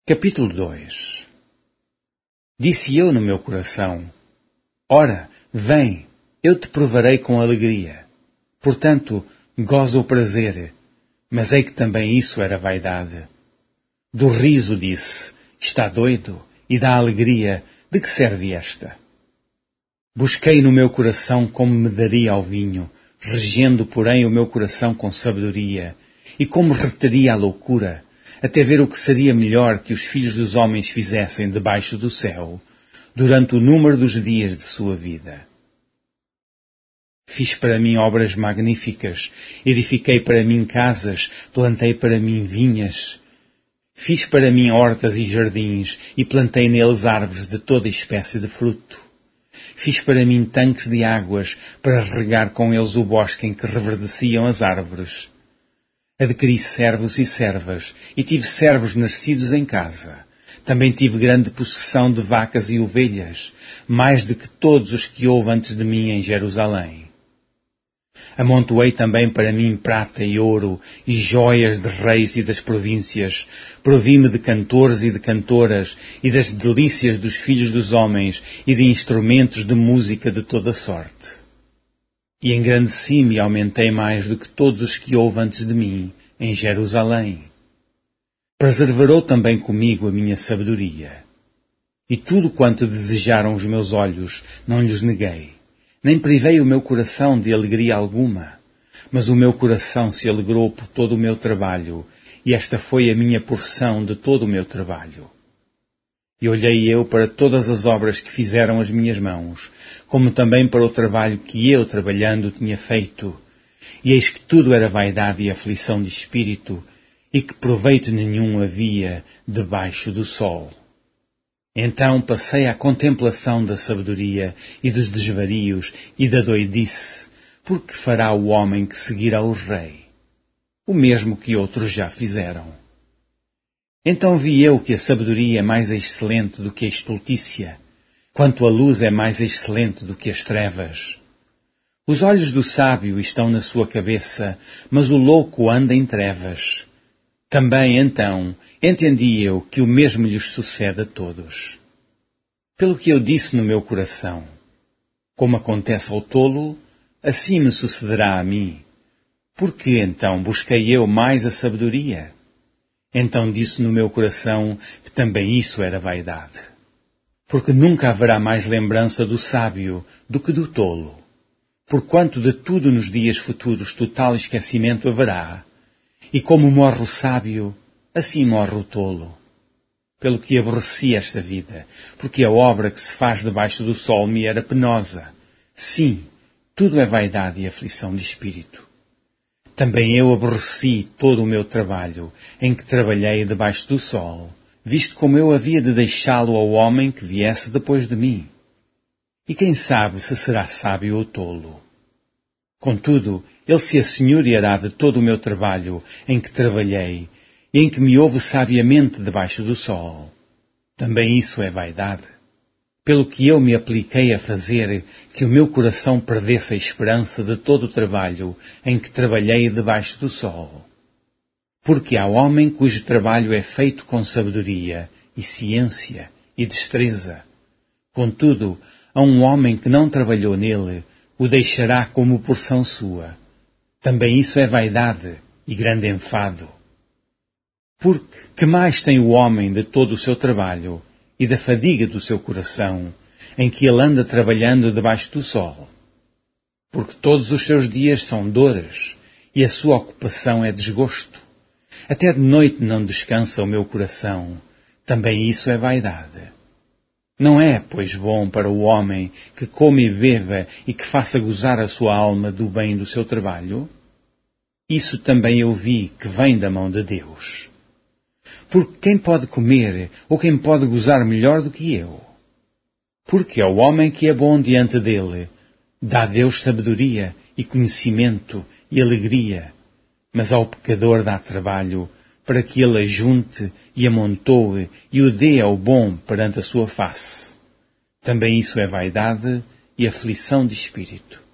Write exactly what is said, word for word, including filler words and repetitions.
Capítulo dois. Disse eu no meu coração: Ora, vem, eu te provarei com alegria. Portanto, goza o prazer. Mas ei que também isso era vaidade. Do riso disse: Está doido, e da alegria, de que serve esta? Busquei no meu coração como me daria ao vinho, regendo, porém, o meu coração com sabedoria, e como reteria a loucura, até ver o que seria melhor que os filhos dos homens fizessem debaixo do céu, durante o número dos dias de sua vida. Fiz para mim obras magníficas, edifiquei para mim casas, plantei para mim vinhas. Fiz para mim hortas e jardins, e plantei neles árvores de toda espécie de fruto. Fiz para mim tanques de águas, para regar com eles o bosque em que reverdeciam as árvores. Adquiri servos e servas, e tive servos nascidos em casa. Também tive grande possessão de vacas e ovelhas, mais do que todos os que houve antes de mim em Jerusalém. Amontoei também para mim prata e ouro, e joias de reis e das províncias. Provi-me de cantores e de cantoras, e das delícias dos filhos dos homens, e de instrumentos de música de toda sorte. E engrandeci-me e aumentei mais do que todos os que houve antes de mim, em Jerusalém. Preservarou também comigo a minha sabedoria. E tudo quanto desejaram os meus olhos, não lhes neguei. Nem privei o meu coração de alegria alguma. Mas o meu coração se alegrou por todo o meu trabalho, e esta foi a minha porção de todo o meu trabalho. E olhei eu para todas as obras que fizeram as minhas mãos, como também para o trabalho que eu, trabalhando, tinha feito. E eis que tudo era vaidade e aflição de espírito, e que proveito nenhum havia debaixo do sol. Então passei à contemplação da sabedoria e dos desvarios e da doidice, porque fará o homem que seguirá o rei, o mesmo que outros já fizeram. Então vi eu que a sabedoria é mais excelente do que a estultícia, quanto a luz é mais excelente do que as trevas. Os olhos do sábio estão na sua cabeça, mas o louco anda em trevas. Também, então, entendi eu que o mesmo lhes sucede a todos. Pelo que eu disse no meu coração: Como acontece ao tolo, assim me sucederá a mim. Por que, então, busquei eu mais a sabedoria? Então disse no meu coração que também isso era vaidade. Porque nunca haverá mais lembrança do sábio do que do tolo. Porquanto de tudo nos dias futuros total esquecimento haverá. E como morre o sábio, assim morre o tolo. Pelo que aborreci esta vida, porque a obra que se faz debaixo do sol me era penosa. Sim, tudo é vaidade e aflição de espírito. Também eu aborreci todo o meu trabalho, em que trabalhei debaixo do sol, visto como eu havia de deixá-lo ao homem que viesse depois de mim. E quem sabe se será sábio ou tolo? Contudo, ele se assenhoreará de todo o meu trabalho, em que trabalhei, e em que me houve sabiamente debaixo do sol. Também isso é vaidade. Pelo que eu me apliquei a fazer que o meu coração perdesse a esperança de todo o trabalho em que trabalhei debaixo do sol. Porque há homem cujo trabalho é feito com sabedoria, e ciência, e destreza. Contudo, há um homem que não trabalhou nele, o deixará como porção sua. Também isso é vaidade e grande enfado. Porque que mais tem o homem de todo o seu trabalho, e da fadiga do seu coração, em que ele anda trabalhando debaixo do sol? Porque todos os seus dias são dores, e a sua ocupação é desgosto. Até de noite não descansa o meu coração. Também isso é vaidade. Não é, pois, bom para o homem que come e beba e que faça gozar a sua alma do bem do seu trabalho? Isso também eu vi que vem da mão de Deus. Porque quem pode comer ou quem pode gozar melhor do que eu? Porque ao homem que é bom diante dele, dá Deus sabedoria e conhecimento e alegria, mas ao pecador dá trabalho para que ele ajunte e amontoe e o dê ao bom perante a sua face. Também isso é vaidade e aflição de espírito.